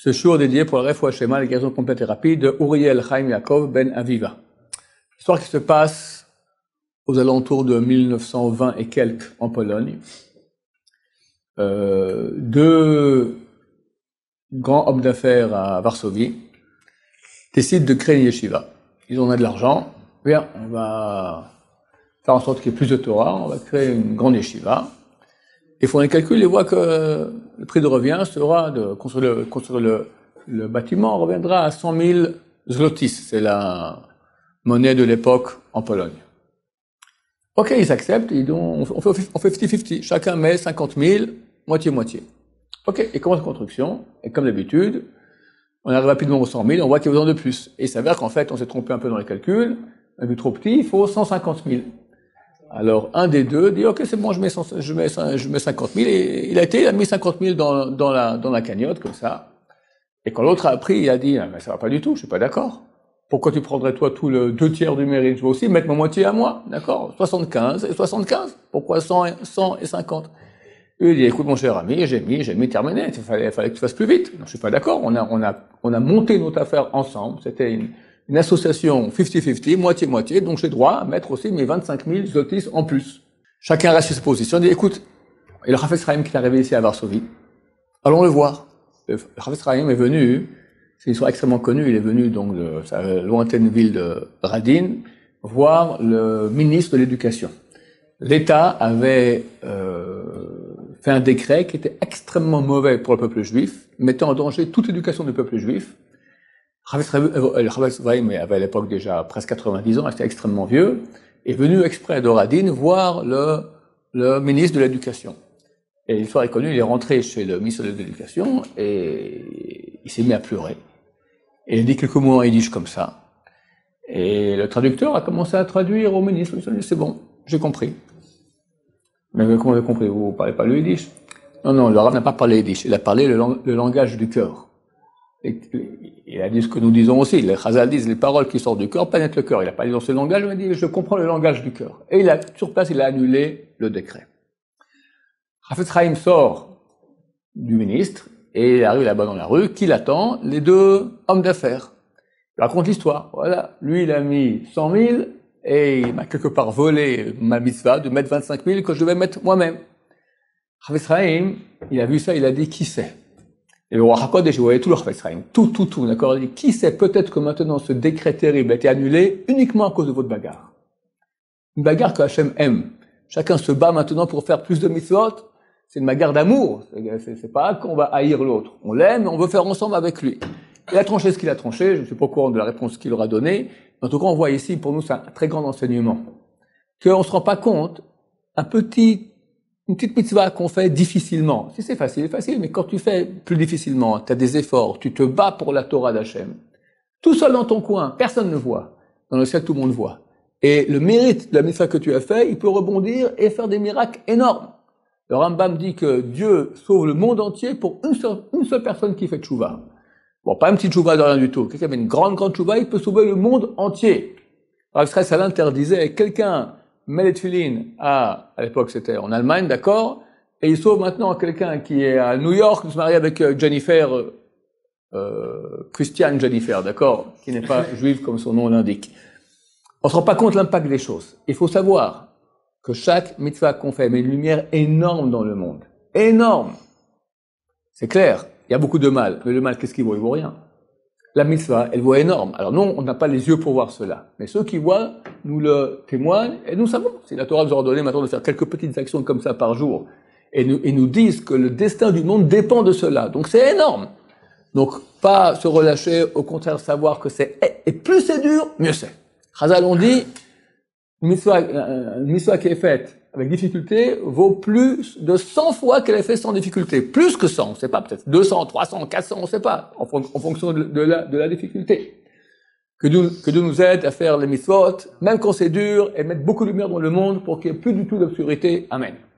Ce jour dédié pour le Refoua Shema, la guérison complète et rapide de Uriel Chaim Yaakov Ben Aviva. Histoire qui se passe aux alentours de 1920 et quelques en Pologne. Deux grands hommes d'affaires à Varsovie décident de créer une yeshiva. Ils ont de l'argent. Bien, on va faire en sorte qu'il y ait plus de Torah, on va créer une grande yeshiva. Ils font les calculs et voient que le prix de revient sera de construire le bâtiment reviendra à 100 000 zlotys. C'est la monnaie de l'époque en Pologne. Ok, ils acceptent, on fait 50-50. Chacun met 50 000, moitié-moitié. Ok, et commence la construction. Et comme d'habitude, on arrive rapidement aux 100 000, on voit qu'il y a besoin de plus. Et il s'avère qu'en fait, on s'est trompé un peu dans les calculs. On a vu trop petit, il faut 150 000. Alors, un des deux dit, ok, c'est bon, je mets 50 000, et il a mis 50 000 dans la cagnotte, comme ça. Et quand l'autre a appris, il a dit, ah, mais ça va pas du tout, je suis pas d'accord. Pourquoi tu prendrais, toi, tout le 2/3 du mérite? Je vais aussi mettre ma moitié à moi, d'accord? 75 et 75. Pourquoi 100 et 50? Et il dit, écoute, mon cher ami, j'ai mis terminé. Il fallait que tu fasses plus vite. Non, je suis pas d'accord. On a monté notre affaire ensemble. C'était une association 50-50, moitié-moitié, donc j'ai droit à mettre aussi mes 25 000 zlotys en plus. Chacun reste sur ses positions. Il dit, écoute, et le Chafetz Chaim qui est arrivé ici à Varsovie, allons le voir. Le Chafetz Chaim est venu, c'est une histoire extrêmement connue, il est venu donc de sa lointaine ville de Radin, voir le ministre de l'Éducation. L'État avait fait un décret qui était extrêmement mauvais pour le peuple juif, mettant en danger toute l'éducation du peuple juif. Le Chafetz Chaim avait à l'époque déjà presque 90 ans, il était extrêmement vieux, est venu exprès de Radin voir le ministre de l'Éducation. Et l'histoire est connue, il est rentré chez le ministre de l'Éducation et il s'est mis à pleurer. Et il a dit quelques mots en yiddish comme ça. Et le traducteur a commencé à traduire au ministre. Il a dit, c'est bon, j'ai compris. Mais comment vous avez compris? Vous ne parlez pas le yiddish? Non, le Rav n'a pas parlé yiddish, il a parlé le langage du cœur. Et il a dit ce que nous disons aussi, les Chazal disent, les paroles qui sortent du cœur pénètrent le cœur. Il n'a pas dit dans ce langage, il a dit, je comprends le langage du cœur. Et sur place, il a annulé le décret. Chafetz Chaim sort du ministre et il arrive là-bas dans la rue. Qui l'attend? Les deux hommes d'affaires. Il raconte l'histoire. Voilà, lui il a mis 100 000 et il m'a quelque part volé ma mitzvah de mettre 25 000 que je vais mettre moi-même. Chafetz Chaim, il a vu ça, il a dit qui c'est? Et le roi HaKodesh, vous voyez tout le Chafetz Chaim, tout, d'accord? Il dit qui sait peut-être que maintenant ce décret terrible a été annulé uniquement à cause de votre bagarre. Une bagarre que Hachem aime. Chacun se bat maintenant pour faire plus de mitzvot. C'est une bagarre d'amour. C'est pas qu'on va haïr l'autre. On l'aime, mais on veut faire ensemble avec lui. Il a tranché ce qu'il a tranché. Je ne suis pas au courant de la réponse qu'il aura donnée. En tout cas, on voit ici, pour nous, c'est un très grand enseignement. Qu'on se rend pas compte, une petite mitzvah qu'on fait difficilement. Si c'est facile, mais quand tu fais plus difficilement, tu as des efforts, tu te bats pour la Torah d'Hachem. Tout seul dans ton coin, personne ne voit. Dans le ciel, tout le monde voit. Et le mérite de la mitzvah que tu as fait, il peut rebondir et faire des miracles énormes. Le Rambam dit que Dieu sauve le monde entier pour une seule personne qui fait tchouva. Bon, pas une petite tchouva de rien du tout. Quelqu'un qui fait une grande tchouva, il peut sauver le monde entier. Rav Israël ça l'interdisait. Quelqu'un met les tefilines à l'époque c'était en Allemagne, d'accord, et il sauve maintenant quelqu'un qui est à New York, qui se marie avec Jennifer, Christiane Jennifer, d'accord, qui n'est pas juive comme son nom l'indique. On se rend pas compte de l'impact des choses. Il faut savoir que chaque mitzvah qu'on fait met une lumière énorme dans le monde. Énorme. C'est clair. Il y a beaucoup de mal. Mais le mal, qu'est-ce qu'il vaut? Il vaut rien. La mitzvah, elle vaut énorme. Alors non, on n'a pas les yeux pour voir cela. Mais ceux qui voient nous le témoignent et nous savons. Si la Torah nous a ordonné maintenant de faire quelques petites actions comme ça par jour et nous disent que le destin du monde dépend de cela. Donc c'est énorme. Donc pas se relâcher, au contraire savoir que et plus c'est dur, mieux c'est. Chazal on dit, une mitzvah qui est faite avec difficulté vaut plus de 100 fois qu'elle est faite sans difficulté. Plus que 100, on ne sait pas, peut-être 200, 300, 400, on ne sait pas, en fonction de la difficulté. Que Dieu nous aide à faire les mitzvot, même quand c'est dur, et mettre beaucoup de lumière dans le monde pour qu'il n'y ait plus du tout d'obscurité. Amen.